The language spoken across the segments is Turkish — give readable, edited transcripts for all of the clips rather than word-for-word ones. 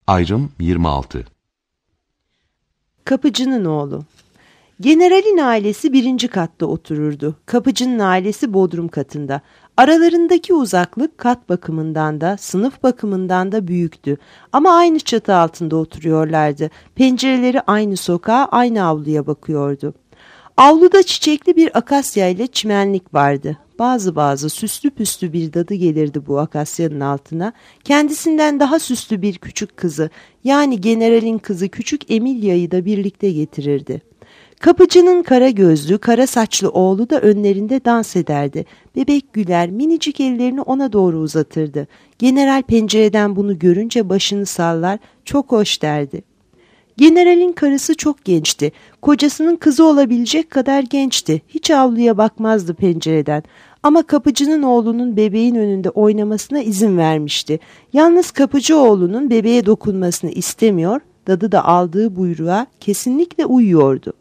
Ayrım 26. Kapıcının oğlu. Generalin ailesi 1. katta otururdu. Kapıcının ailesi bodrum katında. Aralarındaki uzaklık kat bakımından da sınıf bakımından da büyüktü. Ama aynı çatı altında oturuyorlardı. Pencereleri aynı sokağa, aynı avluya bakıyordu. Avluda çiçekli bir akasya ile çimenlik vardı. Bazı süslü püslü bir dadı gelirdi bu akasyanın altına. Kendisinden daha süslü bir küçük kızı, yani generalin kızı küçük Emilya'yı da birlikte getirirdi. Kapıcının kara gözlü, kara saçlı oğlu da önlerinde dans ederdi. Bebek güler, minicik ellerini ona doğru uzatırdı. General pencereden bunu görünce başını sallar, çok hoş derdi. Generalin karısı çok gençti. Kocasının kızı olabilecek kadar gençti. Hiç avluya bakmazdı pencereden. Ama kapıcının oğlunun bebeğin önünde oynamasına izin vermişti. Yalnız kapıcı oğlunun bebeğe dokunmasını istemiyor, dadı da aldığı buyruğa kesinlikle uyuyordu.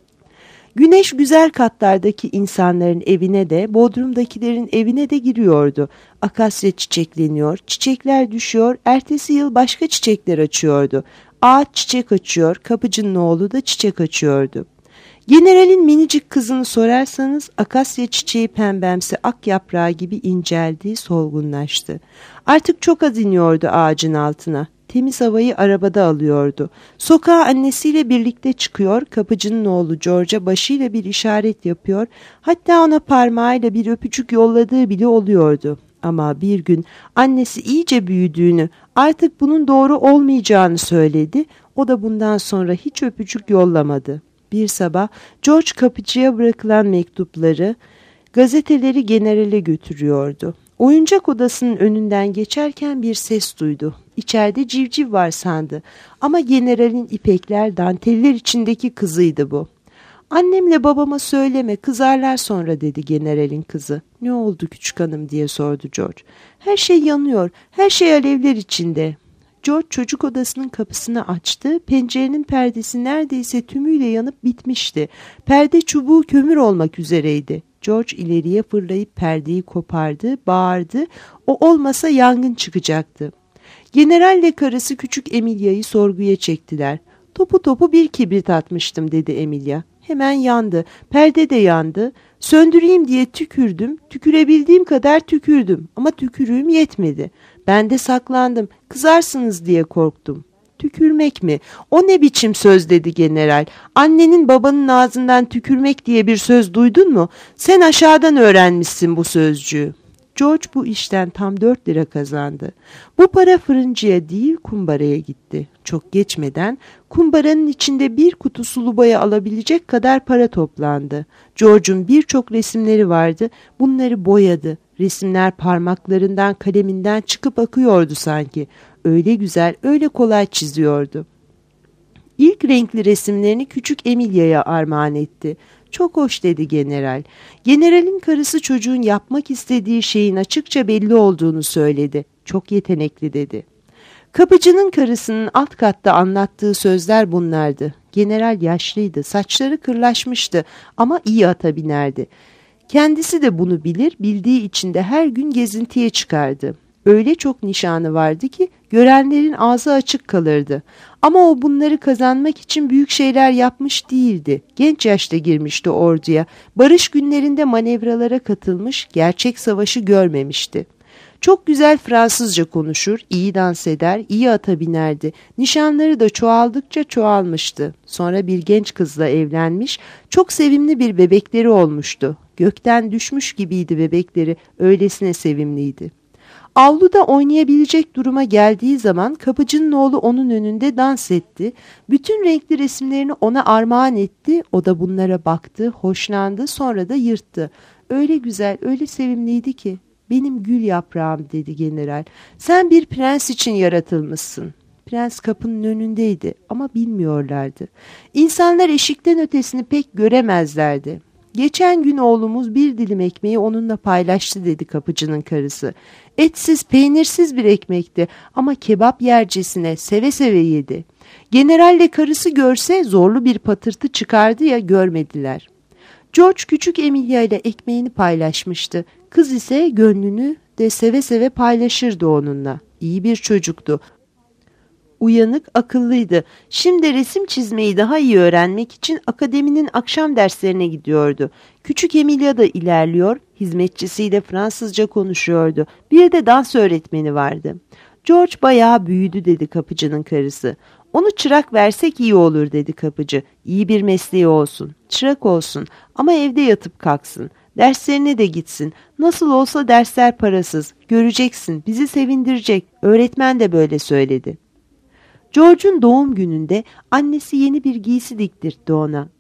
Güneş güzel katlardaki insanların evine de, bodrumdakilerin evine de giriyordu. Akasya çiçekleniyor, çiçekler düşüyor, ertesi yıl başka çiçekler açıyordu. Ağaç çiçek açıyor, kapıcının oğlu da çiçek açıyordu. Generalin minicik kızını sorarsanız akasya çiçeği pembemsi ak yaprağı gibi inceldi, solgunlaştı. Artık çok az iniyordu ağacın altına. Temiz havayı arabada alıyordu. Sokağa annesiyle birlikte çıkıyor, kapıcının oğlu George'a başıyla bir işaret yapıyor, hatta ona parmağıyla bir öpücük yolladığı bile oluyordu. Ama bir gün annesi iyice büyüdüğünü, artık bunun doğru olmayacağını söyledi, o da bundan sonra hiç öpücük yollamadı. Bir sabah George kapıcıya bırakılan mektupları, gazeteleri generale götürüyordu. Oyuncak odasının önünden geçerken bir ses duydu. İçeride civciv var sandı. Ama generalin ipekler, danteller içindeki kızıydı bu. "Annemle babama söyleme, kızarlar sonra," dedi generalin kızı. "Ne oldu küçük hanım?" diye sordu George. "Her şey yanıyor, her şey alevler içinde." George çocuk odasının kapısını açtı. Pencerenin perdesi neredeyse tümüyle yanıp bitmişti. Perde çubuğu kömür olmak üzereydi. George ileriye fırlayıp perdeyi kopardı, bağırdı. O olmasa yangın çıkacaktı. Generalle karısı küçük Emilya'yı sorguya çektiler. "Topu topu bir kibrit atmıştım," dedi Emilia. "Hemen yandı. Perde de yandı. Söndüreyim diye tükürdüm. Tükürebildiğim kadar tükürdüm. Ama tükürüğüm yetmedi. Ben de saklandım. Kızarsınız diye korktum." "Tükürmek mi? O ne biçim söz?" dedi general. "Annenin babanın ağzından tükürmek diye bir söz duydun mu? Sen aşağıdan öğrenmişsin bu sözcüğü." George bu işten tam 4 lira kazandı. Bu para fırıncıya değil kumbaraya gitti. Çok geçmeden kumbaranın içinde bir kutu sulu boya alabilecek kadar para toplandı. George'un birçok resimleri vardı. Bunları boyadı. Resimler parmaklarından, kaleminden çıkıp akıyordu sanki. Öyle güzel, öyle kolay çiziyordu. İlk renkli resimlerini küçük Emilya'ya armağan etti. "Çok hoş," dedi general. Generalin karısı çocuğun yapmak istediği şeyin açıkça belli olduğunu söyledi. "Çok yetenekli," dedi. Kapıcının karısının alt katta anlattığı sözler bunlardı. General yaşlıydı, saçları kırlaşmıştı ama iyi ata binerdi. Kendisi de bunu bilir, bildiği için de her gün gezintiye çıkardı. Öyle çok nişanı vardı ki görenlerin ağzı açık kalırdı. Ama o bunları kazanmak için büyük şeyler yapmış değildi. Genç yaşta girmişti orduya. Barış günlerinde manevralara katılmış, gerçek savaşı görmemişti. Çok güzel Fransızca konuşur, iyi dans eder, iyi ata binerdi. Nişanları da çoğaldıkça çoğalmıştı. Sonra bir genç kızla evlenmiş, çok sevimli bir bebekleri olmuştu. Gökten düşmüş gibiydi bebekleri, öylesine sevimliydi. Avluda oynayabilecek duruma geldiği zaman kapıcının oğlu onun önünde dans etti. Bütün renkli resimlerini ona armağan etti. O da bunlara baktı, hoşlandı, sonra da yırttı. "Öyle güzel, öyle sevimliydi ki." "Benim gül yaprağım," dedi general. "Sen bir prens için yaratılmışsın." Prens kapının önündeydi ama bilmiyorlardı. İnsanlar eşikten ötesini pek göremezlerdi. "Geçen gün oğlumuz bir dilim ekmeği onunla paylaştı," dedi kapıcının karısı. "Etsiz, peynirsiz bir ekmekti ama kebap yercesine seve seve yedi. Generalle karısı görse zorlu bir patırtı çıkardı ya, görmediler." George küçük Emilia ile ekmeğini paylaşmıştı. Kız ise gönlünü de seve seve paylaşırdı onunla. İyi bir çocuktu. uyanık, akıllıydı. Şimdi resim çizmeyi daha iyi öğrenmek için akademinin akşam derslerine gidiyordu. Küçük Emilia da ilerliyor, hizmetçisiyle Fransızca konuşuyordu. Bir de dans öğretmeni vardı. George bayağı büyüdü dedi kapıcının karısı. Onu çırak versek iyi olur dedi kapıcı. İyi bir mesleği olsun, çırak olsun ama evde yatıp kalksın. Derslerine de gitsin. Nasıl olsa dersler parasız. Göreceksin, bizi sevindirecek. Öğretmen de böyle söyledi. George'un doğum gününde annesi yeni bir giysi diktirtti ona.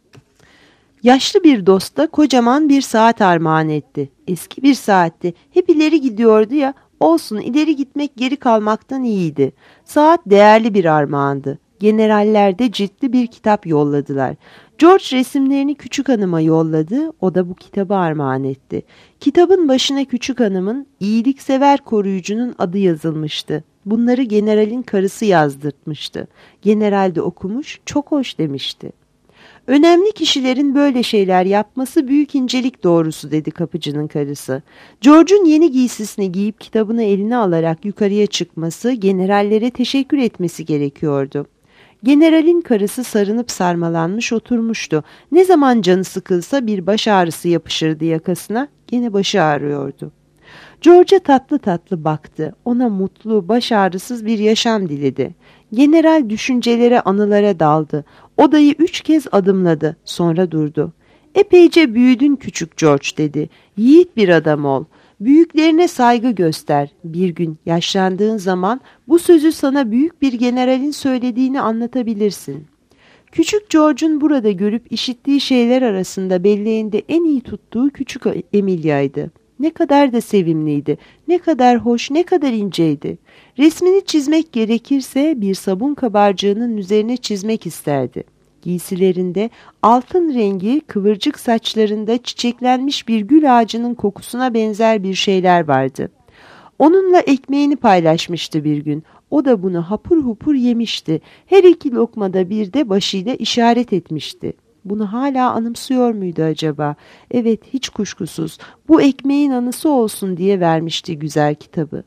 Yaşlı bir dosta kocaman bir saat armağan etti. Eski bir saatti. Hep ileri gidiyordu ya. Olsun, ileri gitmek geri kalmaktan iyiydi. Saat değerli bir armağandı. Generaller de ciltli bir kitap yolladılar. George resimlerini küçük hanıma yolladı. O da bu kitabı armağan etti. Kitabın başına küçük hanımın iyiliksever koruyucunun adı yazılmıştı. Bunları generalin karısı yazdırtmıştı. General de okumuş, çok hoş demişti. Önemli kişilerin böyle şeyler yapması büyük incelik doğrusu dedi kapıcının karısı. George'un yeni giysisini giyip kitabını eline alarak yukarıya çıkması, generallere teşekkür etmesi gerekiyordu. Generalin karısı sarınıp sarmalanmış oturmuştu. Ne zaman canı sıkılsa bir baş ağrısı yapışırdı yakasına, gene başı ağrıyordu. George'a tatlı tatlı baktı. Ona mutlu, baş ağrısız bir yaşam diledi. General düşüncelere, anılara daldı. Odayı 3 kez adımladı. Sonra durdu. Epeyce büyüdün küçük George dedi. Yiğit bir adam ol. Büyüklerine saygı göster. Bir gün yaşlandığın zaman bu sözü sana büyük bir generalin söylediğini anlatabilirsin. Küçük George'un burada görüp işittiği şeyler arasında belleğinde en iyi tuttuğu küçük Emilia'ydı. Ne kadar da sevimliydi, ne kadar hoş, ne kadar inceydi. Resmini çizmek gerekirse bir sabun kabarcığının üzerine çizmek isterdi. Giysilerinde altın rengi, kıvırcık saçlarında çiçeklenmiş bir gül ağacının kokusuna benzer bir şeyler vardı. Onunla ekmeğini paylaşmıştı bir gün. O da bunu hapur hupur yemişti. Her iki lokmada bir de başıyla işaret etmişti. Bunu hala anımsıyor muydu acaba? Evet, hiç kuşkusuz. Bu ekmeğin anısı olsun diye vermişti güzel kitabı.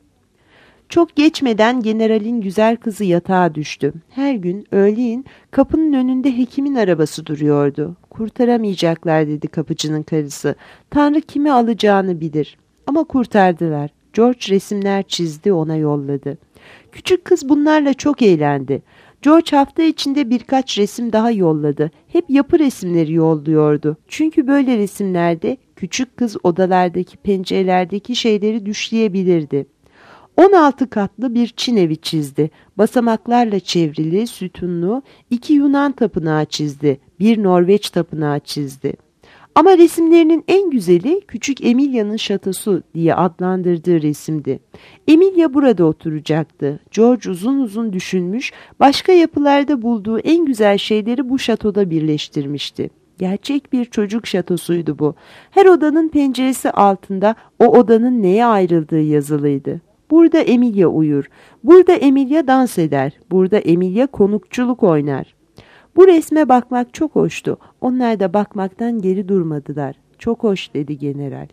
Çok geçmeden generalin güzel kızı yatağa düştü. Her gün öğleyin kapının önünde hekimin arabası duruyordu. Kurtaramayacaklar dedi kapıcının karısı. Tanrı kimi alacağını bilir. Ama kurtardılar. George resimler çizdi, ona yolladı. Küçük kız bunlarla çok eğlendi. George hafta içinde birkaç resim daha yolladı. Hep yapı resimleri yolluyordu. Çünkü böyle resimlerde küçük kız odalardaki pencerelerdeki şeyleri düşleyebilirdi. 16 katlı bir Çin evi çizdi. Basamaklarla çevrili, sütunlu 2 Yunan tapınağı çizdi. Bir Norveç tapınağı çizdi. Ama resimlerinin en güzeli küçük Emilia'nın şatosu diye adlandırdığı resimdi. Emilia burada oturacaktı. George uzun uzun düşünmüş, başka yapılarda bulduğu en güzel şeyleri bu şatoda birleştirmişti. Gerçek bir çocuk şatosuydu bu. Her odanın penceresi altında o odanın neye ayrıldığı yazılıydı. Burada Emilia uyur, burada Emilia dans eder, burada Emilia konukçuluk oynar. Bu resme bakmak çok hoştu. Onlar da bakmaktan geri durmadılar. Çok hoş dedi general.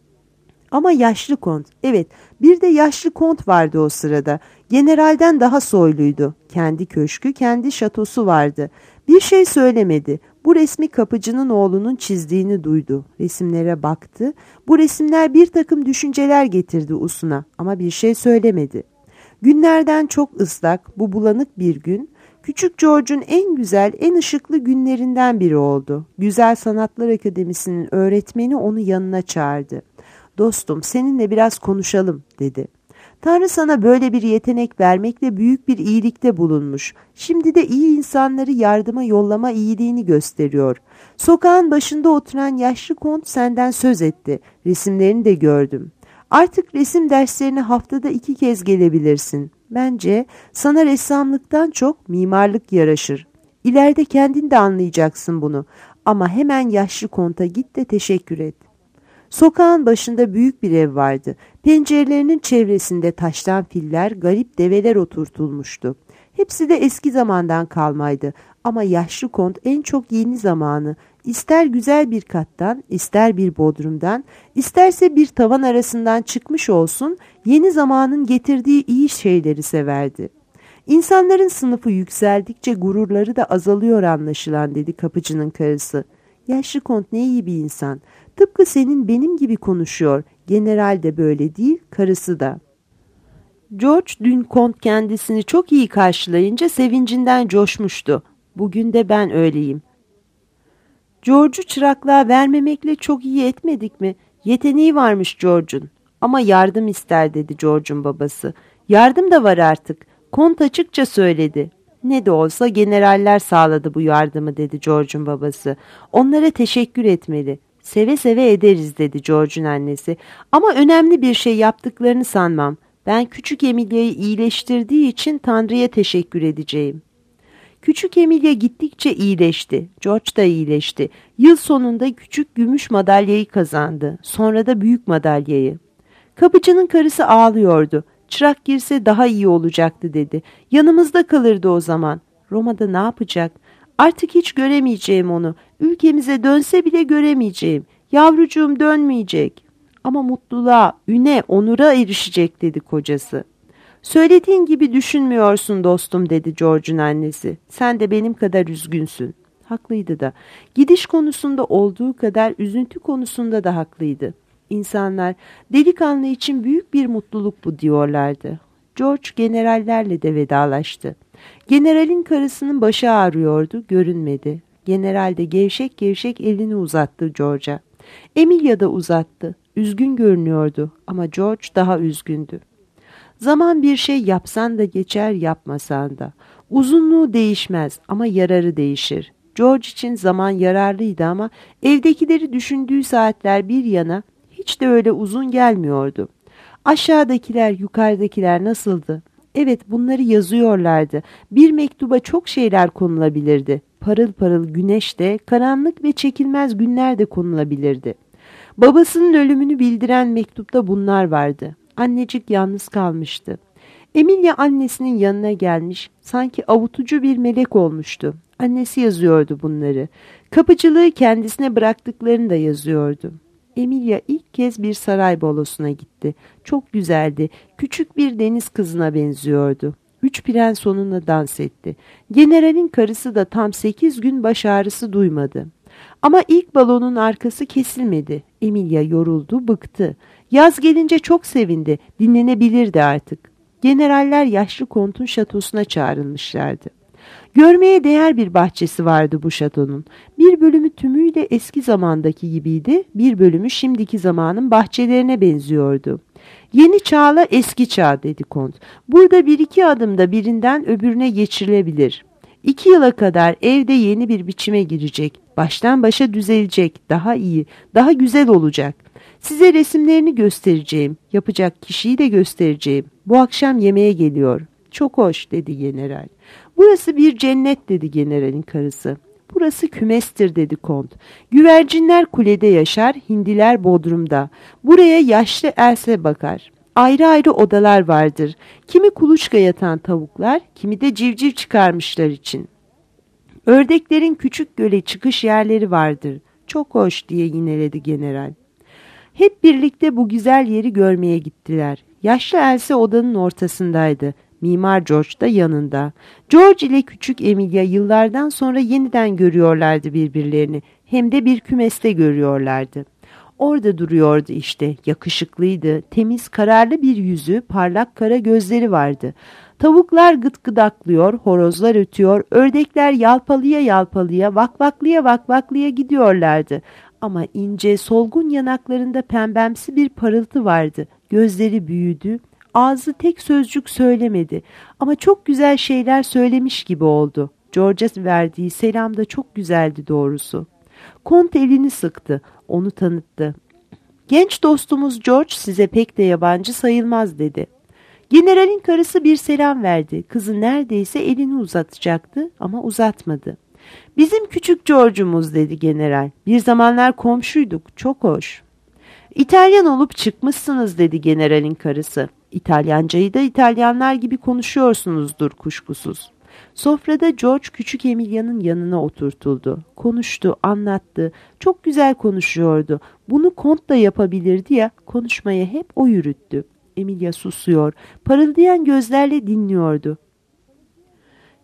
Ama yaşlı kont, evet, bir de yaşlı kont vardı o sırada. Generalden daha soyluydu. Kendi köşkü, kendi şatosu vardı. Bir şey söylemedi. Bu resmi kapıcının oğlunun çizdiğini duydu. Resimlere baktı. Bu resimler bir takım düşünceler getirdi Usuna ama bir şey söylemedi. Günlerden çok ıslak, bu bulanık bir gün, Küçük George'un en güzel, en ışıklı günlerinden biri oldu. Güzel Sanatlar Akademisi'nin öğretmeni onu yanına çağırdı. "Dostum, seninle biraz konuşalım," dedi. "Tanrı sana böyle bir yetenek vermekle büyük bir iyilikte bulunmuş. Şimdi de iyi insanları yardıma yollama iyiliğini gösteriyor. Sokağın başında oturan yaşlı kont senden söz etti. Resimlerini de gördüm. Artık resim derslerine haftada 2 kez gelebilirsin. Bence sana ressamlıktan çok mimarlık yaraşır. İleride kendin de anlayacaksın bunu. Ama hemen yaşlı konta git de teşekkür et." Sokağın başında büyük bir ev vardı. Pencerelerinin çevresinde taştan filler, garip develer oturtulmuştu. Hepsi de eski zamandan kalmaydı. Ama yaşlı kont en çok yeni zamanı, ister güzel bir kattan, ister bir bodrumdan, isterse bir tavan arasından çıkmış olsun, yeni zamanın getirdiği iyi şeyleri severdi. İnsanların sınıfı yükseldikçe gururları da azalıyor anlaşılan, dedi kapıcının karısı. Yaşlı kont ne iyi bir insan. Tıpkı senin benim gibi konuşuyor. General de böyle değil, karısı da. George dün kont kendisini çok iyi karşılayınca sevincinden coşmuştu. Bugün de ben öyleyim. George'u çıraklığa vermemekle çok iyi etmedik mi? Yeteneği varmış George'un. Ama yardım ister, dedi George'un babası. Yardım da var artık. Kont açıkça söyledi. Ne de olsa generaller sağladı bu yardımı, dedi George'un babası. Onlara teşekkür etmeli. Seve seve ederiz, dedi George'un annesi. Ama önemli bir şey yaptıklarını sanmam. Ben küçük Emilia'yı iyileştirdiği için Tanrı'ya teşekkür edeceğim. Küçük Emilia gittikçe iyileşti. George da iyileşti. Yıl sonunda küçük gümüş madalyayı kazandı. Sonra da büyük madalyayı. Kapıcının karısı ağlıyordu. Çırak girse daha iyi olacaktı, dedi. Yanımızda kalırdı o zaman. Roma'da ne yapacak? Artık hiç göremeyeceğim onu. Ülkemize dönse bile göremeyeceğim. Yavrucuğum dönmeyecek. Ama mutluluğa, üne, onura erişecek, dedi kocası. Söylediğin gibi düşünmüyorsun dostum, dedi George'un annesi. Sen de benim kadar üzgünsün. Haklıydı da. Gidiş konusunda olduğu kadar üzüntü konusunda da haklıydı. İnsanlar delikanlı için büyük bir mutluluk bu diyorlardı. George generallerle de vedalaştı. Generalin karısının başı ağrıyordu, görünmedi. General de gevşek gevşek elini uzattı George'a. Emilia da uzattı. Üzgün görünüyordu ama George daha üzgündü. Zaman bir şey yapsan da geçer, yapmasan da. Uzunluğu değişmez ama yararı değişir. George için zaman yararlıydı ama evdekileri düşündüğü saatler bir yana hiç de öyle uzun gelmiyordu. Aşağıdakiler, yukarıdakiler nasıldı? Evet, bunları yazıyorlardı. Bir mektuba çok şeyler konulabilirdi. Parıl parıl güneş de, karanlık ve çekilmez günler de konulabilirdi. Babasının ölümünü bildiren mektupta bunlar vardı. Annecik yalnız kalmıştı. Emilia annesinin yanına gelmiş, sanki avutucu bir melek olmuştu. Annesi yazıyordu bunları. Kapıcılığı kendisine bıraktıklarını da yazıyordu. Emilia ilk kez bir saray balosuna gitti. Çok güzeldi. Küçük bir deniz kızına benziyordu. 3 prens onunla dans etti. Generalin karısı da tam 8 gün baş ağrısı duymadı. Ama ilk balonun arkası kesilmedi. Emilia yoruldu, bıktı. Yaz gelince çok sevindi. Dinlenebilirdi artık. Generaller yaşlı kontun şatosuna çağrılmışlardı. Görmeye değer bir bahçesi vardı bu şatonun. Bir bölümü tümüyle eski zamandaki gibiydi, bir bölümü şimdiki zamanın bahçelerine benziyordu. Yeni çağla eski çağ, dedi kont. Burada bir iki adımda birinden öbürüne geçirilebilir. 2 yıla kadar evde yeni bir biçime girecek, baştan başa düzelecek, daha iyi, daha güzel olacak. Size resimlerini göstereceğim, yapacak kişiyi de göstereceğim. Bu akşam yemeğe geliyor. Çok hoş, dedi general. Burası bir cennet, dedi generalin karısı. Burası kümestir, dedi kont. Güvercinler kulede yaşar, hindiler bodrumda. Buraya yaşlı Else bakar. Ayrı ayrı odalar vardır. Kimi kuluçka yatan tavuklar, kimi de civciv çıkarmışlar için. Ördeklerin küçük göle çıkış yerleri vardır. Çok hoş, diye yineledi general. Hep birlikte bu güzel yeri görmeye gittiler. Yaşlı Else odanın ortasındaydı. Mimar George da yanında. George ile küçük Emilia yıllardan sonra yeniden görüyorlardı birbirlerini. Hem de bir kümeste görüyorlardı. Orada duruyordu işte. Yakışıklıydı. Temiz, kararlı bir yüzü, parlak kara gözleri vardı. Tavuklar gıdgıdaklıyor, horozlar ötüyor, ördekler yalpalıya yalpalıya, vakvaklıya vakvaklıya gidiyorlardı. Ama ince, solgun yanaklarında pembemsi bir parıltı vardı. Gözleri büyüdü. Ağzı tek sözcük söylemedi ama çok güzel şeyler söylemiş gibi oldu. George'a verdiği selam da çok güzeldi doğrusu. Kont elini sıktı, onu tanıttı. Genç dostumuz George size pek de yabancı sayılmaz, dedi. Generalin karısı bir selam verdi. Kızı neredeyse elini uzatacaktı ama uzatmadı. Bizim küçük George'umuz, dedi general. Bir zamanlar komşuyduk, çok hoş. İtalyan olup çıkmışsınız, dedi generalin karısı. İtalyancayı da İtalyanlar gibi konuşuyorsunuzdur kuşkusuz. Sofrada George küçük Emilia'nın yanına oturtuldu. Konuştu, anlattı. Çok güzel konuşuyordu. Bunu kont da yapabilirdi ya, konuşmayı hep o yürüttü. Emilia susuyor, parıldayan gözlerle dinliyordu.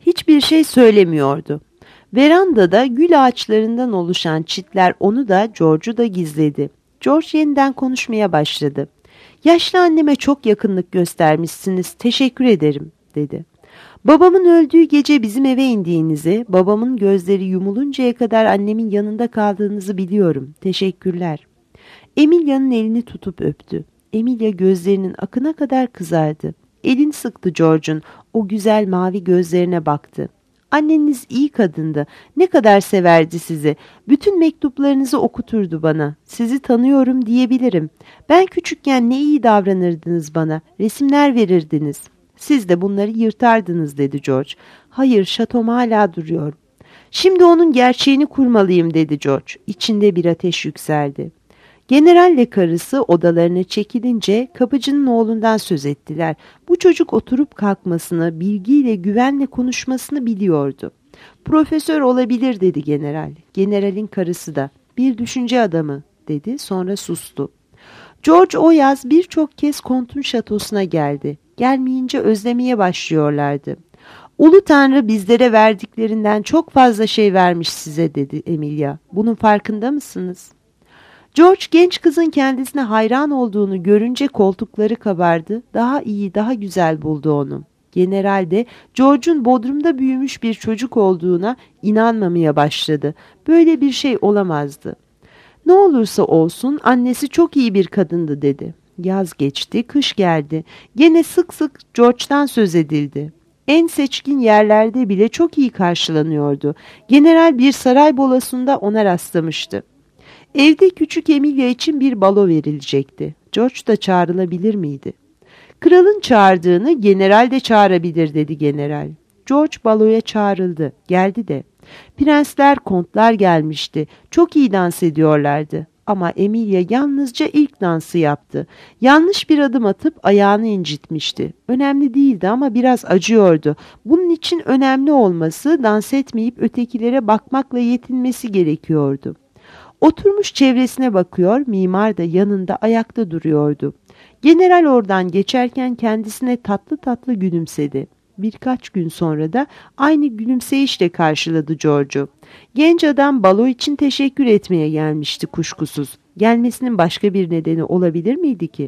Hiçbir şey söylemiyordu. Verandada gül ağaçlarından oluşan çitler onu da George'u da gizledi. George yeniden konuşmaya başladı. "Yaşlı anneme çok yakınlık göstermişsiniz, teşekkür ederim," dedi. "Babamın öldüğü gece bizim eve indiğinizi, babamın gözleri yumuluncaya kadar annemin yanında kaldığınızı biliyorum. Teşekkürler." Emilia'nın elini tutup öptü. Emilia gözlerinin akına kadar kızardı. Elini sıktı George'un, o güzel mavi gözlerine baktı. "Anneniz iyi kadındı. Ne kadar severdi sizi. Bütün mektuplarınızı okuturdu bana. Sizi tanıyorum diyebilirim. Ben küçükken ne iyi davranırdınız bana. Resimler verirdiniz. Siz de bunları yırtardınız," dedi George. "Hayır, şatom hala duruyor." "Şimdi onun gerçeğini kurmalıyım," dedi George. İçinde bir ateş yükseldi. Generalle karısı odalarına çekilince kapıcının oğlundan söz ettiler. Bu çocuk oturup kalkmasını, bilgiyle, güvenle konuşmasını biliyordu. "Profesör olabilir," dedi general. Generalin karısı da. "Bir düşünce adamı," dedi, sonra sustu. George o yaz birçok kez kontun şatosuna geldi. Gelmeyince özlemeye başlıyorlardı. "Ulu Tanrı bizlere verdiklerinden çok fazla şey vermiş size," dedi Emilia. "Bunun farkında mısınız?" George genç kızın kendisine hayran olduğunu görünce koltukları kabardı. Daha iyi, daha güzel buldu onu. General de George'un Bodrum'da büyümüş bir çocuk olduğuna inanmamaya başladı. Böyle bir şey olamazdı. "Ne olursa olsun annesi çok iyi bir kadındı," dedi. Yaz geçti, kış geldi. Gene sık sık George'dan söz edildi. En seçkin yerlerde bile çok iyi karşılanıyordu. General bir saray bolasında ona rastlamıştı. Evde küçük Emilia için bir balo verilecekti. George da çağrılabilir miydi? "Kralın çağırdığını general de çağırabilir," dedi general. George baloya çağrıldı. Geldi de. Prensler, kontlar gelmişti. Çok iyi dans ediyorlardı. Ama Emilia yalnızca ilk dansı yaptı. Yanlış bir adım atıp ayağını incitmişti. Önemli değildi ama biraz acıyordu. Bunun için önemli olması, dans etmeyip ötekilere bakmakla yetinmesi gerekiyordu. Oturmuş çevresine bakıyor, mimar da yanında ayakta duruyordu. General oradan geçerken kendisine tatlı tatlı gülümsedi. Birkaç gün sonra da aynı gülümseyişle karşıladı George'u. Genç adam balo için teşekkür etmeye gelmişti kuşkusuz. Gelmesinin başka bir nedeni olabilir miydi ki?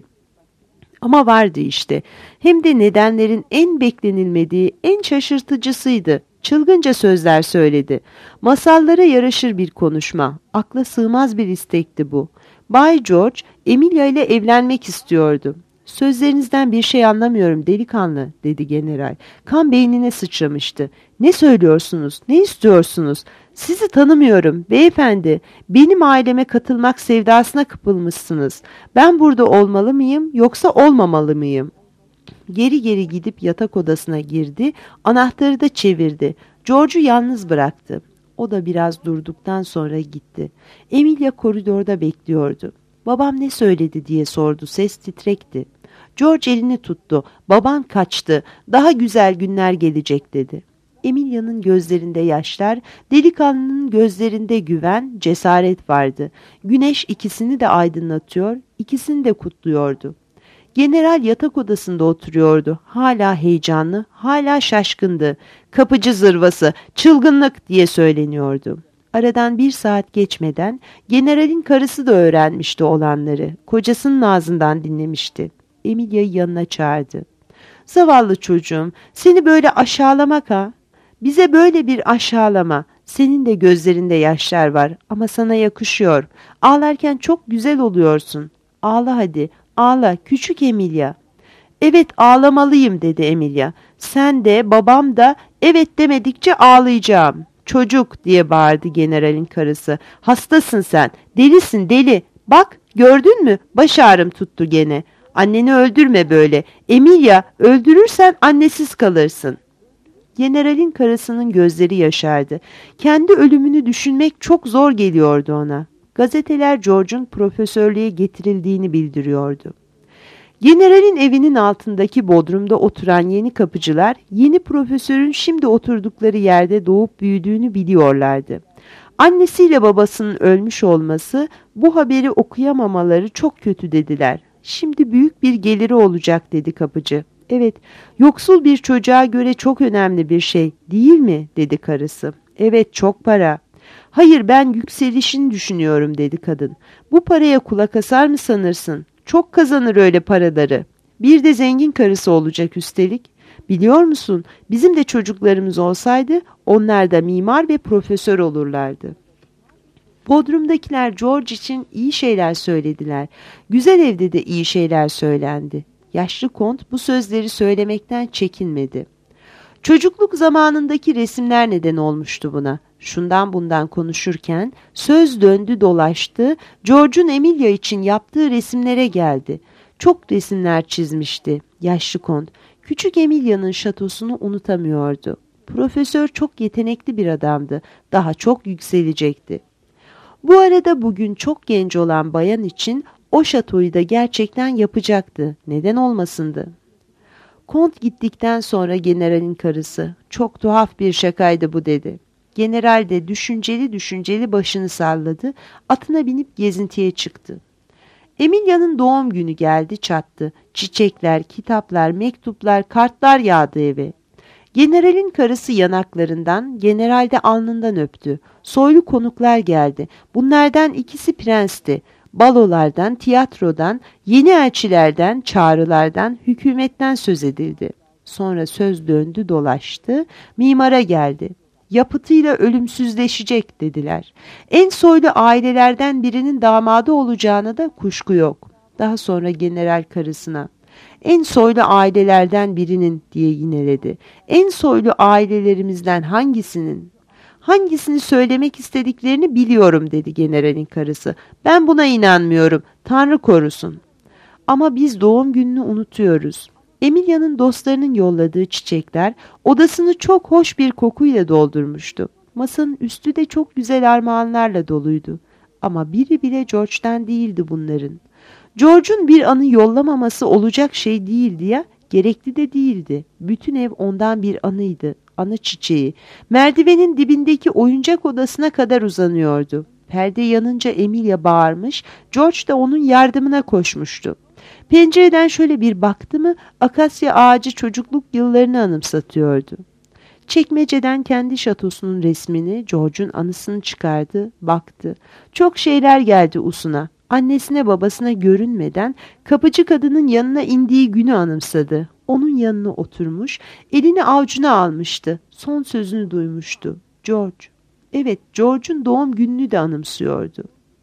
Ama vardı işte. Hem de nedenlerin en beklenilmediği, en şaşırtıcısıydı. Çılgınca sözler söyledi. Masallara yaraşır bir konuşma. Akla sığmaz bir istekti bu. Bay George, Emilia ile evlenmek istiyordu. "Sözlerinizden bir şey anlamıyorum delikanlı," dedi general. Kan beynine sıçramıştı. "Ne söylüyorsunuz? Ne istiyorsunuz? Sizi tanımıyorum beyefendi. Benim aileme katılmak sevdasına kapılmışsınız. Ben burada olmalı mıyım yoksa olmamalı mıyım?" Geri geri gidip yatak odasına girdi, anahtarı da çevirdi. George'u yalnız bıraktı. O da biraz durduktan sonra gitti. Emilia koridorda bekliyordu. "Babam ne söyledi?" diye sordu. Ses titrekti. George elini tuttu. "Baban kaçtı. Daha güzel günler gelecek," dedi. Emilia'nın gözlerinde yaşlar, delikanlının gözlerinde güven, cesaret vardı. Güneş ikisini de aydınlatıyor, ikisini de kutluyordu. General yatak odasında oturuyordu. Hala heyecanlı, hala şaşkındı. "Kapıcı zırvası, çılgınlık," diye söyleniyordu. Aradan bir saat geçmeden generalin karısı da öğrenmişti olanları. Kocasının ağzından dinlemişti. Emilia'yı yanına çağırdı. "Zavallı çocuğum, seni böyle aşağılamak ha? Bize böyle bir aşağılama. Senin de gözlerinde yaşlar var ama sana yakışıyor. Ağlarken çok güzel oluyorsun. Ağla hadi, ağla küçük Emilia." "Evet, ağlamalıyım," dedi Emilia. "Sen de babam da evet demedikçe ağlayacağım." "Çocuk," diye bağırdı generalin karısı. "Hastasın sen, delisin deli. Bak, gördün mü? Baş ağrım tuttu gene. Anneni öldürme böyle. Emilia, öldürürsen annesiz kalırsın." Generalin karısının gözleri yaşardı. Kendi ölümünü düşünmek çok zor geliyordu ona. Gazeteler George'un profesörlüğe getirildiğini bildiriyordu. Generalin evinin altındaki bodrumda oturan yeni kapıcılar, yeni profesörün şimdi oturdukları yerde doğup büyüdüğünü biliyorlardı. Annesiyle babasının ölmüş olması, bu haberi okuyamamaları çok kötü dediler. "Şimdi büyük bir geliri olacak," dedi kapıcı. Evet, yoksul bir çocuğa göre çok önemli bir şey, değil mi? Dedi karısı. Evet, çok para. Hayır, ben yükselişini düşünüyorum, dedi kadın. Bu paraya kulak asar mı sanırsın? Çok kazanır öyle paraları. Bir de zengin karısı olacak üstelik. Biliyor musun, bizim de çocuklarımız olsaydı onlar da mimar ve profesör olurlardı. Bodrum'dakiler George için iyi şeyler söylediler. Güzel evde de iyi şeyler söylendi. Yaşlı kont bu sözleri söylemekten çekinmedi. Çocukluk zamanındaki resimler neden olmuştu buna. Şundan bundan konuşurken söz döndü dolaştı, George'un Emilia için yaptığı resimlere geldi. Çok resimler çizmişti yaşlı kont. Küçük Emilia'nın şatosunu unutamıyordu. Profesör çok yetenekli bir adamdı. Daha çok yükselecekti. Bu arada bugün çok genç olan bayan için o şatoyu da gerçekten yapacaktı. Neden olmasındı? Kont gittikten sonra generalin karısı, "Çok tuhaf bir şakaydı bu," dedi. General de düşünceli düşünceli başını salladı, atına binip gezintiye çıktı. Emilia'nın doğum günü geldi çattı. Çiçekler, kitaplar, mektuplar, kartlar yağdı eve. Generalin karısı yanaklarından, general de alnından öptü. Soylu konuklar geldi. Bunlardan ikisi prensti. Balolardan, tiyatrodan, yeni elçilerden, çağrılardan, hükümetten söz edildi. Sonra söz döndü dolaştı, mimara geldi. Yapıtıyla ölümsüzleşecek dediler. En soylu ailelerden birinin damadı olacağına da kuşku yok. Daha sonra general karısına, "En soylu ailelerden birinin," diye yineledi. "En soylu ailelerimizden hangisinin?" "Hangisini söylemek istediklerini biliyorum," dedi generalin karısı. "Ben buna inanmıyorum. Tanrı korusun." Ama biz doğum gününü unutuyoruz. Emilia'nın dostlarının yolladığı çiçekler odasını çok hoş bir kokuyla doldurmuştu. Masanın üstü de çok güzel armağanlarla doluydu. Ama biri bile George'den değildi bunların. George'un bir anı yollamaması olacak şey değildi ya, gerekli de değildi. Bütün ev ondan bir anıydı, anı çiçeği. Merdivenin dibindeki oyuncak odasına kadar uzanıyordu. Perde yanınca Emilia bağırmış, George da onun yardımına koşmuştu. Pencereden şöyle bir baktı mı, akasya ağacı çocukluk yıllarını anımsatıyordu. Çekmeceden kendi şatosunun resmini, George'un anısını çıkardı, baktı. Çok şeyler geldi usuna. Annesine babasına görünmeden kapıcı kadının yanına indiği günü anımsadı. Onun yanına oturmuş, elini avucuna almıştı. Son sözünü duymuştu. George. Evet, George'un doğum gününü de anımsıyordu.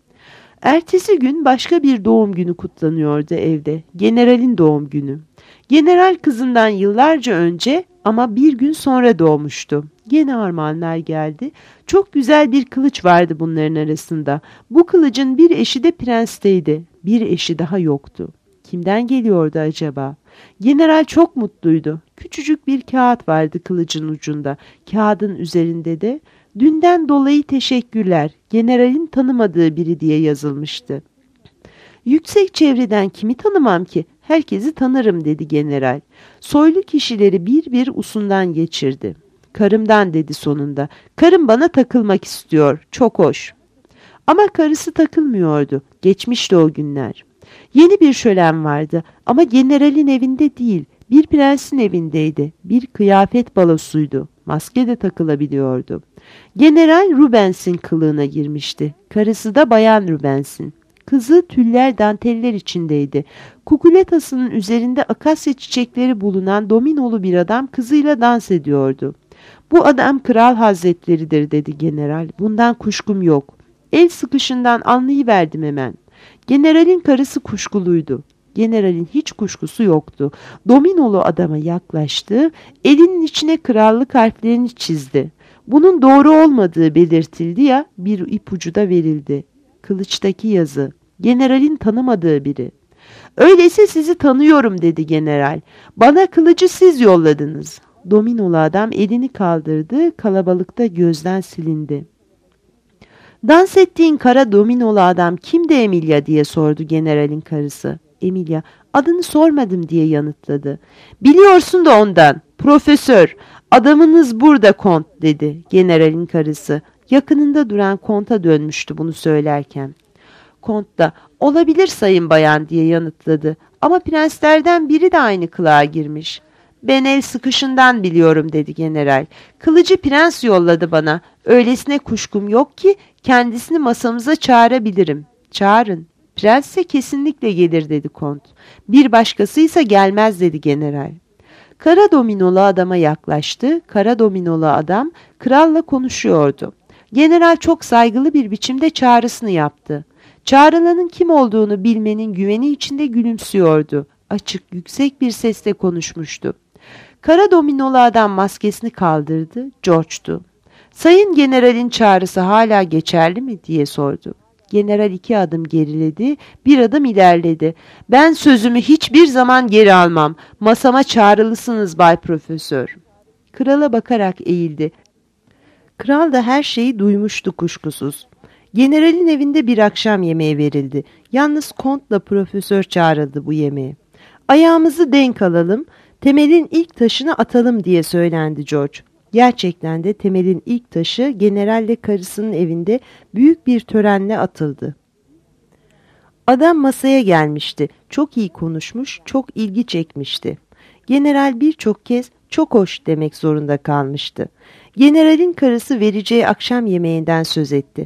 Ertesi gün başka bir doğum günü kutlanıyordu evde. Generalin doğum günü. General kızından yıllarca önce ama bir gün sonra doğmuştu. Gene armağanlar geldi. Çok güzel bir kılıç vardı bunların arasında. Bu kılıcın bir eşi de prensteydi. Bir eşi daha yoktu. Kimden geliyordu acaba? General çok mutluydu. Küçücük bir kağıt vardı kılıcın ucunda. Kağıdın üzerinde de "Dünden dolayı teşekkürler. Generalin tanımadığı biri," diye yazılmıştı. "Yüksek çevreden kimi tanımam ki? Herkesi tanırım," dedi general. Soylu kişileri bir bir usundan geçirdi. "Karımdan," dedi sonunda. "Karım bana takılmak istiyor. Çok hoş." Ama karısı takılmıyordu. Geçmişti o günler. Yeni bir şölen vardı ama generalin evinde değil, bir prensin evindeydi. Bir kıyafet balosuydu. Maske de takılabiliyordu. General Rubens'in kılığına girmişti. Karısı da Bayan Rubens'in. Kızı tüller danteller içindeydi. Kukuletasının üzerinde akasya çiçekleri bulunan dominolu bir adam kızıyla dans ediyordu. "Bu adam kral hazretleridir," dedi general. "Bundan kuşkum yok." El sıkışından anlayıverdim hemen. Generalin karısı kuşkuluydu. Generalin hiç kuşkusu yoktu. Dominolu adama yaklaştı, elinin içine krallık harflerini çizdi. Bunun doğru olmadığı belirtildi ya, bir ipucu da verildi. Kılıçtaki yazı. Generalin tanımadığı biri. "Öyleyse sizi tanıyorum," dedi general. "Bana kılıcı siz yolladınız." Dominolu adam elini kaldırdı, kalabalıkta gözden silindi. "Dans ettiğin kara dominolu adam kimdi Emilia?" diye sordu generalin karısı. Emilia, "Adını sormadım," diye yanıtladı. "Biliyorsun da ondan. Profesör. Adamınız burada kont," dedi generalin karısı. Yakınında duran konta dönmüştü bunu söylerken. Kont da "Olabilir sayın bayan," diye yanıtladı. Ama prenslerden biri de aynı kılığa girmiş. Ben el sıkışından biliyorum dedi general. Kılıcı prens yolladı bana. Öylesine kuşkum yok ki kendisini masamıza çağırabilirim. Çağırın. Prens ise kesinlikle gelir dedi kont. Bir başkasıysa gelmez dedi general. Kara dominolu adama yaklaştı. Kara dominolu adam kralla konuşuyordu. General çok saygılı bir biçimde çağrısını yaptı. Çağrılanın kim olduğunu bilmenin güveni içinde gülümsüyordu. Açık, yüksek bir sesle konuşmuştu. Kara dominolu adam maskesini kaldırdı. George'tu. "Sayın General'in çağrısı hala geçerli mi?" diye sordu. General 2 adım geriledi, 1 adım ilerledi. "Ben sözümü hiçbir zaman geri almam. Masama çağrılısınız Bay Profesör." Krala bakarak eğildi. Kral da her şeyi duymuştu kuşkusuz. Generalin evinde bir akşam yemeği verildi. Yalnız kontla profesör çağrıldı bu yemeğe. "Ayağımızı denk alalım, temelin ilk taşını atalım" diye söylendi George. Gerçekten de temelin ilk taşı generalle karısının evinde büyük bir törenle atıldı. Adam masaya gelmişti. Çok iyi konuşmuş, çok ilgi çekmişti. General birçok kez "çok hoş" demek zorunda kalmıştı. Generalin karısı vereceği akşam yemeğinden söz etti.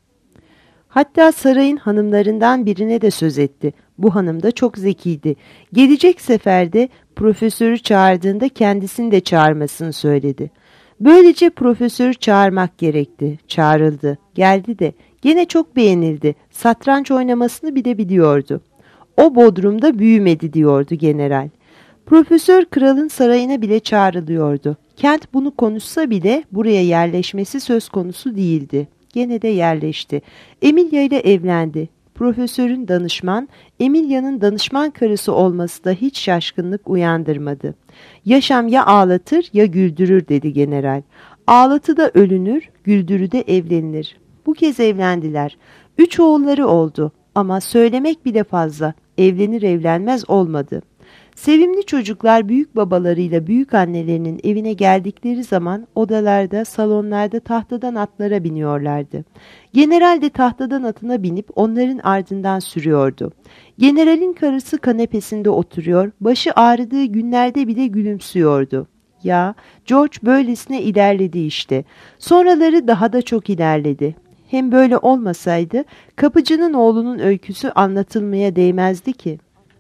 Hatta sarayın hanımlarından birine de söz etti. Bu hanım da çok zekiydi. Gelecek seferde profesörü çağırdığında kendisini de çağırmasını söyledi. Böylece profesörü çağırmak gerekti. Çağrıldı. Geldi de. Gene çok beğenildi. Satranç oynamasını bile biliyordu. "O Bodrum'da büyümedi" diyordu general. Profesör kralın sarayına bile çağrılıyordu. Kent bunu konuşsa bile buraya yerleşmesi söz konusu değildi. Gene de yerleşti. Emilia ile evlendi. Profesörün danışman, Emilia'nın danışman karısı olması da hiç şaşkınlık uyandırmadı. "Yaşam ya ağlatır ya güldürür" dedi general. "Ağlatıda ölünür, güldürüde evlenilir." Bu kez evlendiler. 3 oğulları oldu ama söylemek bile fazla. Evlenir evlenmez olmadı. Sevimli çocuklar büyük babalarıyla büyük annelerinin evine geldikleri zaman odalarda, salonlarda tahtadan atlara biniyorlardı. General de tahtadan atına binip onların ardından sürüyordu. Generalin karısı kanepesinde oturuyor, başı ağrıdığı günlerde bile gülümsüyordu. Ya, George böylesine ilerledi işte. Sonraları daha da çok ilerledi. Hem böyle olmasaydı kapıcının oğlunun öyküsü anlatılmaya değmezdi ki.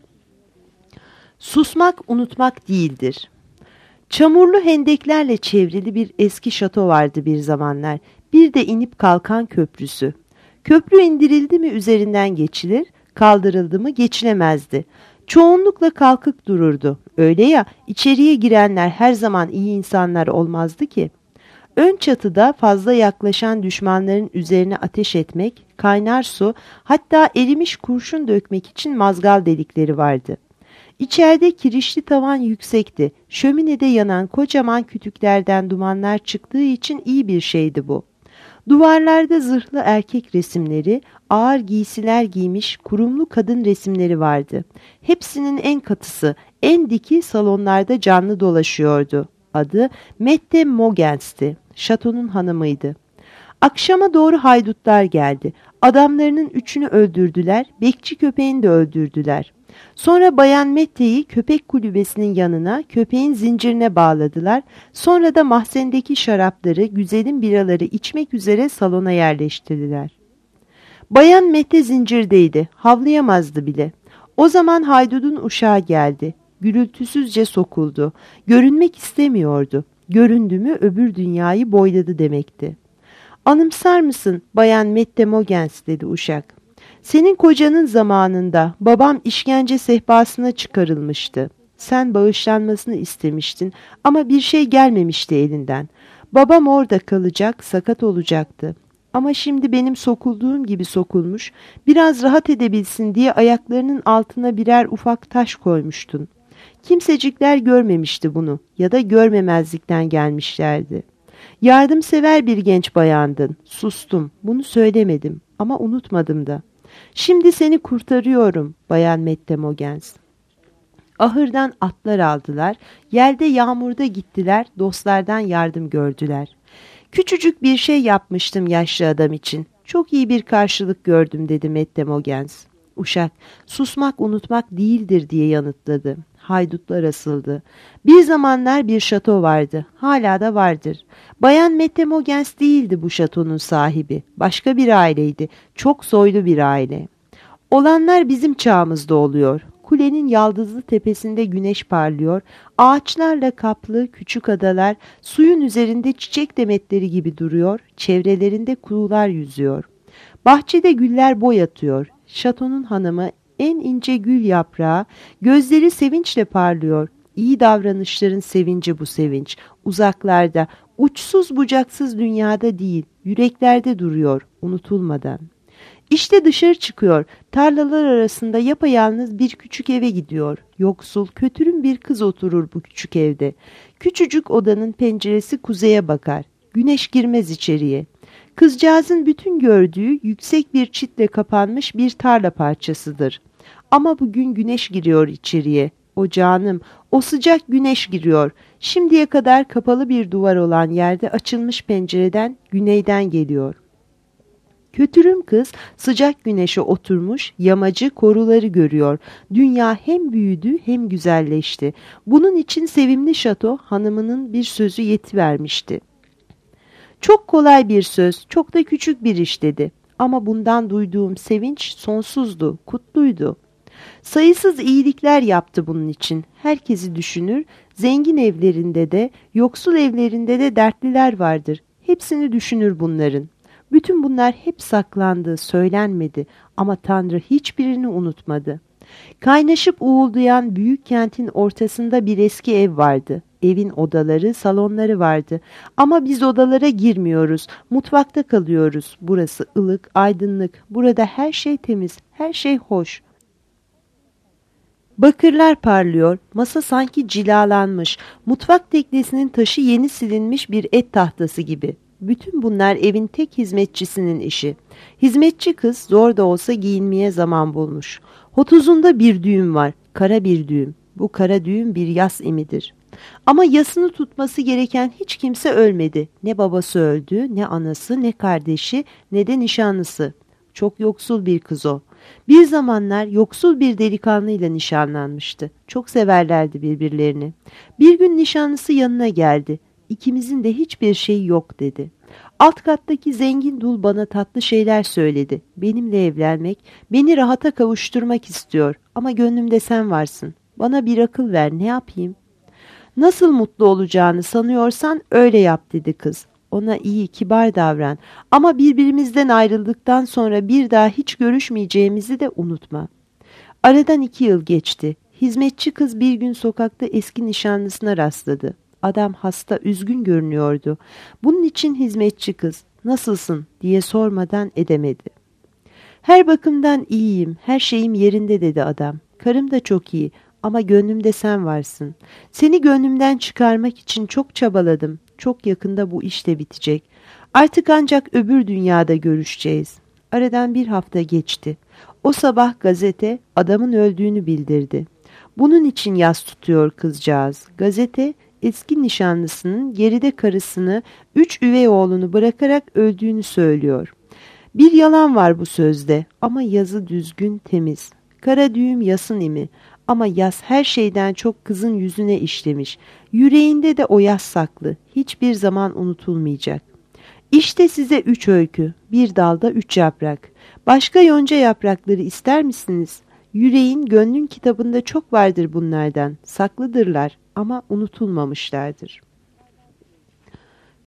Susmak unutmak değildir. Çamurlu hendeklerle çevrili bir eski şato vardı bir zamanlar. Bir de inip kalkan köprüsü. Köprü indirildi mi üzerinden geçilir, kaldırıldı mı geçilemezdi. Çoğunlukla kalkık dururdu. Öyle ya, içeriye girenler her zaman iyi insanlar olmazdı ki. Ön çatıda fazla yaklaşan düşmanların üzerine ateş etmek, kaynar su, hatta erimiş kurşun dökmek için mazgal delikleri vardı. İçeride kirişli tavan yüksekti. Şöminede yanan kocaman kütüklerden dumanlar çıktığı için iyi bir şeydi bu. Duvarlarda zırhlı erkek resimleri, ağır giysiler giymiş kurumlu kadın resimleri vardı. Hepsinin en katısı, en diki salonlarda canlı dolaşıyordu. Adı Mette Mogens'ti. Şatonun hanımıydı. Akşama doğru haydutlar geldi. Adamlarının 3'ünü öldürdüler, bekçi köpeğini de öldürdüler. Sonra Bayan Mette'yi köpek kulübesinin yanına, köpeğin zincirine bağladılar. Sonra da mahzendeki şarapları, güzelim biraları içmek üzere salona yerleştirdiler. Bayan Mette zincirdeydi, havlayamazdı bile. O zaman haydudun uşağı geldi. Gürültüsüzce sokuldu. Görünmek istemiyordu. Göründü mü öbür dünyayı boyladı demekti. "Anımsar mısın Bayan Mette Mogens?" dedi uşak. "Senin kocanın zamanında babam işkence sehpasına çıkarılmıştı. Sen bağışlanmasını istemiştin ama bir şey gelmemişti elinden. Babam orada kalacak, sakat olacaktı. Ama şimdi benim sokulduğum gibi sokulmuş, biraz rahat edebilsin diye ayaklarının altına birer ufak taş koymuştun. Kimsecikler görmemişti bunu ya da görmemezlikten gelmişlerdi. Yardımsever bir genç bayandın. Sustum, bunu söylemedim ama unutmadım da. Şimdi seni kurtarıyorum Bayan Mette Mogens." Ahırdan atlar aldılar, yelde yağmurda gittiler, dostlardan yardım gördüler. "Küçücük bir şey yapmıştım yaşlı adam için. Çok iyi bir karşılık gördüm" dedi Mette Mogens. Uşak, susmak unutmak değildir diye yanıtladı. Haydutlar asıldı. Bir zamanlar bir şato vardı. Hala da vardır. Bayan Mettemogens değildi bu şatonun sahibi. Başka bir aileydi. Çok soylu bir aile. Olanlar bizim çağımızda oluyor. Kulenin yaldızlı tepesinde güneş parlıyor. Ağaçlarla kaplı küçük adalar suyun üzerinde çiçek demetleri gibi duruyor. Çevrelerinde kuğular yüzüyor. Bahçede güller boy atıyor. Şatonun hanımı en ince gül yaprağı, gözleri sevinçle parlıyor. İyi davranışların sevinci bu sevinç. Uzaklarda, uçsuz bucaksız dünyada değil, yüreklerde duruyor, unutulmadan. İşte dışarı çıkıyor, tarlalar arasında yapayalnız bir küçük eve gidiyor. Yoksul, kötürüm bir kız oturur bu küçük evde. Küçücük odanın penceresi kuzeye bakar. Güneş girmez içeriye. Kızcağızın bütün gördüğü yüksek bir çitle kapanmış bir tarla parçasıdır. Ama bugün güneş giriyor içeriye. O canım, o sıcak güneş giriyor. Şimdiye kadar kapalı bir duvar olan yerde açılmış pencereden güneyden geliyor. Kötürüm kız sıcak güneşe oturmuş yamacı koruları görüyor. Dünya hem büyüdü hem güzelleşti. Bunun için sevimli şato hanımının bir sözü yetivermişti. Çok kolay bir söz, çok da küçük bir iş dedi. Ama bundan duyduğum sevinç sonsuzdu, kutluydu. Sayısız iyilikler yaptı bunun için. Herkesi düşünür, zengin evlerinde de, yoksul evlerinde de dertliler vardır. Hepsini düşünür bunların. Bütün bunlar hep saklandı, söylenmedi ama Tanrı hiçbirini unutmadı. Kaynaşıp uğuldayan büyük kentin ortasında bir eski ev vardı. Evin odaları, salonları vardı. Ama biz odalara girmiyoruz, mutfakta kalıyoruz. Burası ılık, aydınlık. Burada her şey temiz, her şey hoş. Bakırlar parlıyor, masa sanki cilalanmış, mutfak teknesinin taşı yeni silinmiş bir et tahtası gibi. Bütün bunlar evin tek hizmetçisinin işi. Hizmetçi kız zor da olsa giyinmeye zaman bulmuş. Hotuzunda bir düğüm var, kara bir düğüm. Bu kara düğüm bir yas imidir. Ama yasını tutması gereken hiç kimse ölmedi. Ne babası öldü, ne anası, ne kardeşi, ne de nişanlısı. Çok yoksul bir kız o. Bir zamanlar yoksul bir delikanlıyla nişanlanmıştı. Çok severlerdi birbirlerini. Bir gün nişanlısı yanına geldi. İkimizin de hiçbir şeyi yok dedi. Alt kattaki zengin dul bana tatlı şeyler söyledi. Benimle evlenmek, beni rahata kavuşturmak istiyor. Ama gönlümde sen varsın. Bana bir akıl ver, ne yapayım? Nasıl mutlu olacağını sanıyorsan öyle yap dedi kız. Ona iyi, kibar davran ama birbirimizden ayrıldıktan sonra bir daha hiç görüşmeyeceğimizi de unutma. Aradan 2 yıl geçti. Hizmetçi kız bir gün sokakta eski nişanlısına rastladı. Adam hasta, üzgün görünüyordu. Bunun için hizmetçi kız, nasılsın diye sormadan edemedi. Her bakımdan iyiyim, her şeyim yerinde dedi adam. Karım da çok iyi ama gönlümde sen varsın. Seni gönlümden çıkarmak için çok çabaladım. Çok yakında bu iş de bitecek. Artık ancak öbür dünyada görüşeceğiz. Aradan 1 hafta geçti. O sabah gazete adamın öldüğünü bildirdi. Bunun için yas tutuyor kızcağız. Gazete eski nişanlısının geride karısını 3 üvey oğlunu bırakarak öldüğünü söylüyor. Bir yalan var bu sözde ama yazı düzgün temiz. Kara düğüm yasın imi ama yas her şeyden çok kızın yüzüne işlemiş. Yüreğinde de o yas saklı, hiçbir zaman unutulmayacak. İşte size 3 öykü, bir dalda 3 yaprak. Başka yonca yaprakları ister misiniz? Yüreğin, gönlün kitabında çok vardır bunlardan. Saklıdırlar ama unutulmamışlardır.